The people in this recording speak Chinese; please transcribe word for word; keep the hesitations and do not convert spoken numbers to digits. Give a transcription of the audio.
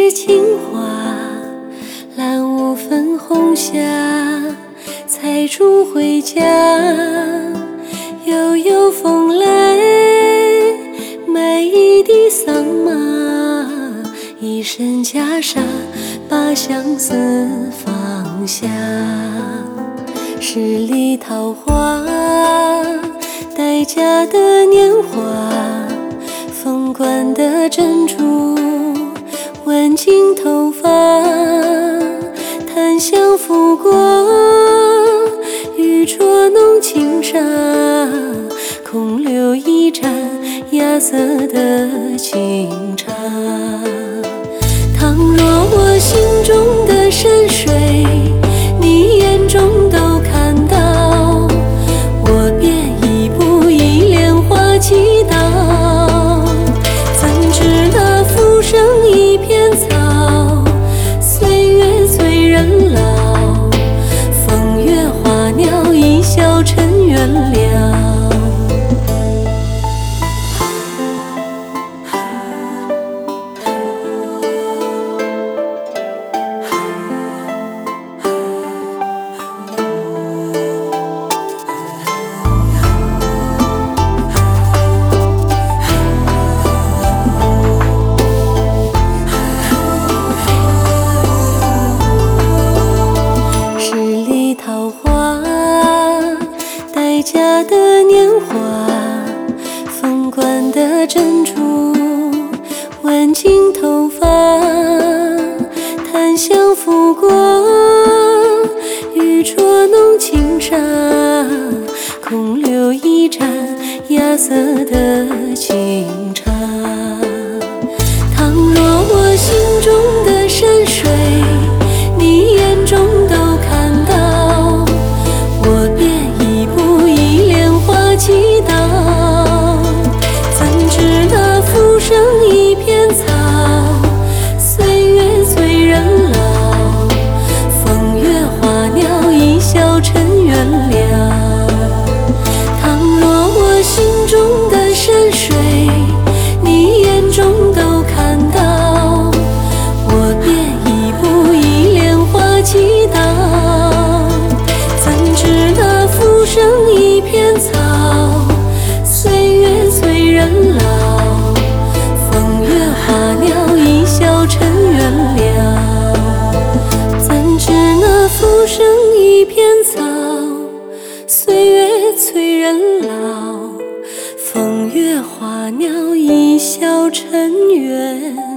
是青花，蓝雾粉红霞，采竹回家，悠悠风来，买一地桑麻，一身袈裟，把相思放下。十里桃花，待嫁的年华，凤冠的珍珠，挽进头发，檀香拂过，玉镯弄轻纱，空留一盏芽色的清茶。倘若我心中的山水，你眼中都看到，我便一步一莲花祈祷。怎知那浮生一片草，岁月催人老，风月花鸟一笑尘缘了。桃花，待嫁的年华，凤冠的珍珠，挽进头发，檀香拂过，玉镯弄轻纱，空留一盏芽色的清茶。倘若我心中的山水，你眼中都看到，我便一步一莲花祈祷。怎知那浮生一片草，岁月催人老，风月花鸟一笑尘缘了。倘若我心中的山水，你眼中都看到，我便一步一莲花祈祷。怎知那浮生一片草，岁月催人老，风月花鸟一笑尘缘了。怎知那浮生一片草，岁月催人老，风月花鸟一笑尘缘。